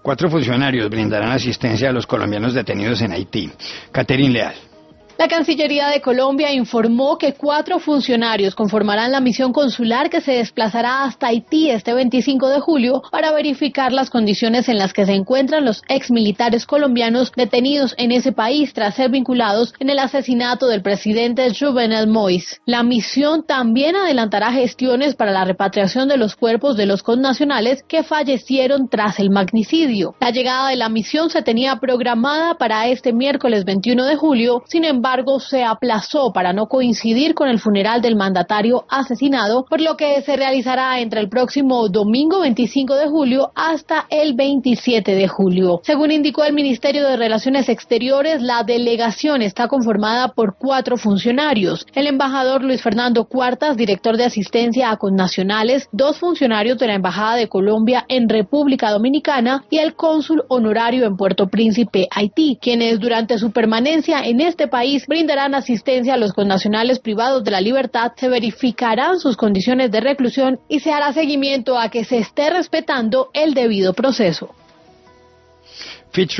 4 funcionarios brindarán asistencia a los colombianos detenidos en Haití. Catherine Leal. La Cancillería de Colombia informó que 4 funcionarios conformarán la misión consular que se desplazará hasta Haití este 25 de julio para verificar las condiciones en las que se encuentran los exmilitares colombianos detenidos en ese país tras ser vinculados en el asesinato del presidente Jovenel Moïse. La misión también adelantará gestiones para la repatriación de los cuerpos de los connacionales que fallecieron tras el magnicidio. La llegada de la misión se tenía programada para este miércoles 21 de julio, sin embargo, se aplazó para no coincidir con el funeral del mandatario asesinado, por lo que se realizará entre el próximo domingo 25 de julio hasta el 27 de julio. Según indicó el Ministerio de Relaciones Exteriores, la delegación está conformada por 4 funcionarios: el embajador Luis Fernando Cuartas, director de asistencia a connacionales, 2 funcionarios de la Embajada de Colombia en República Dominicana y el cónsul honorario en Puerto Príncipe, Haití, quienes durante su permanencia en este país brindarán asistencia a los connacionales privados de la libertad, se verificarán sus condiciones de reclusión y se hará seguimiento a que se esté respetando el debido proceso.